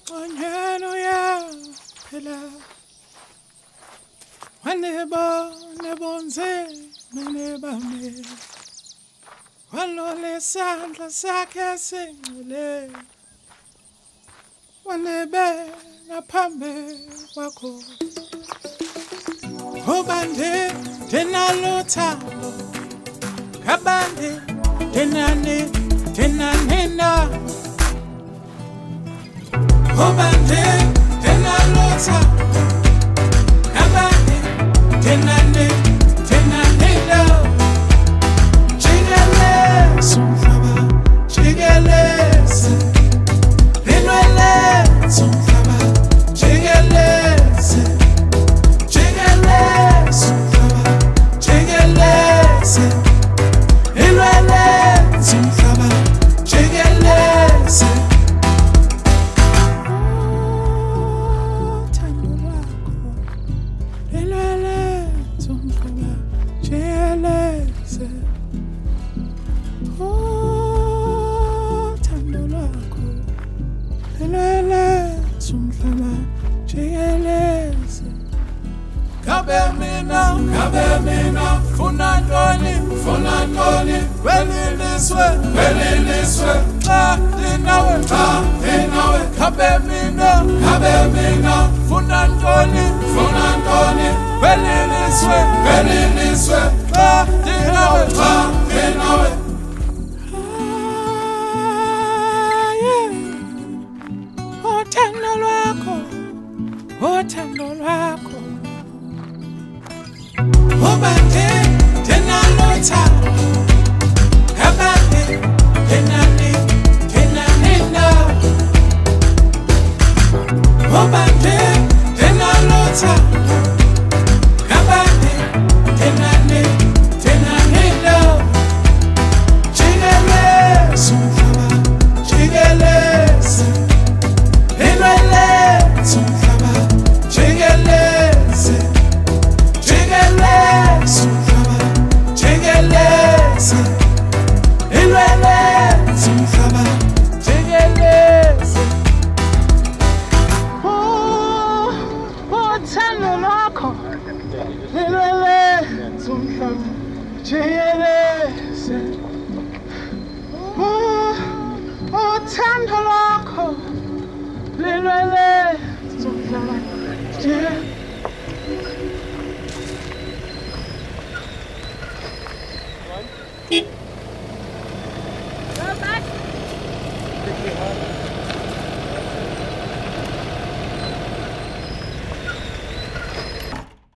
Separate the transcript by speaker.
Speaker 1: Onyano ya phela waneba nebonze menebame walole sandla sakhe singcwele wanebe naphambe kwakho obande tenalo thando kabande tenane na obande tenalo thando kabande tenane na chigele sumhlaba chigele linwele sumhlaba chigele Kabemina, funandoni, weliliswe, dinawe, kabemina, funandoni, weliliswe, dinawe, Othando lwakho obande tenalo thando kabande tenane na obande tenalo thando kabande tenane na chigele sumhlaba chigele elele sumhlaba chigele Uthando lwakho lilwele sumhlaba
Speaker 2: Go back.